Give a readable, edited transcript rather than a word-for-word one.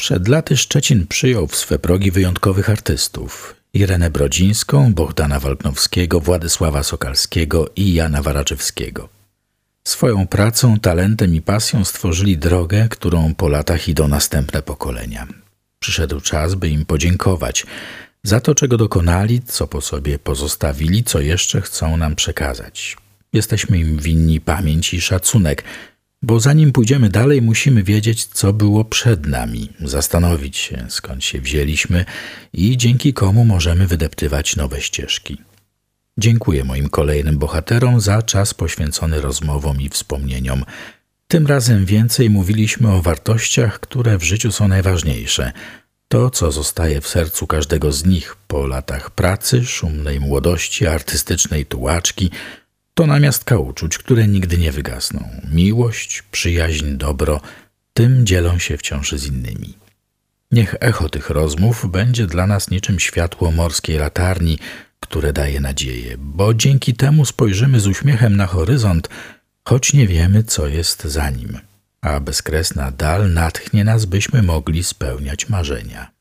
Przed laty Szczecin przyjął w swe progi wyjątkowych artystów. Irenę Brodzińską, Bohdana Walknowskiego, Władysława Sokalskiego i Jana Waraczewskiego. Swoją pracą, talentem i pasją stworzyli drogę, którą po latach idą następne pokolenia. Przyszedł czas, by im podziękować za to, czego dokonali, co po sobie pozostawili, co jeszcze chcą nam przekazać. Jesteśmy im winni pamięć i szacunek, bo zanim pójdziemy dalej, musimy wiedzieć, co było przed nami, zastanowić się, skąd się wzięliśmy i dzięki komu możemy wydeptywać nowe ścieżki. Dziękuję moim kolejnym bohaterom za czas poświęcony rozmowom i wspomnieniom. Tym razem więcej mówiliśmy o wartościach, które w życiu są najważniejsze. To, co zostaje w sercu każdego z nich po latach pracy, szumnej młodości, artystycznej tułaczki, to namiastka uczuć, które nigdy nie wygasną. Miłość, przyjaźń, dobro, tym dzielą się wciąż z innymi. Niech echo tych rozmów będzie dla nas niczym światło morskiej latarni, które daje nadzieję, bo dzięki temu spojrzymy z uśmiechem na horyzont, choć nie wiemy, co jest za nim, a bezkresna dal natchnie nas, byśmy mogli spełniać marzenia.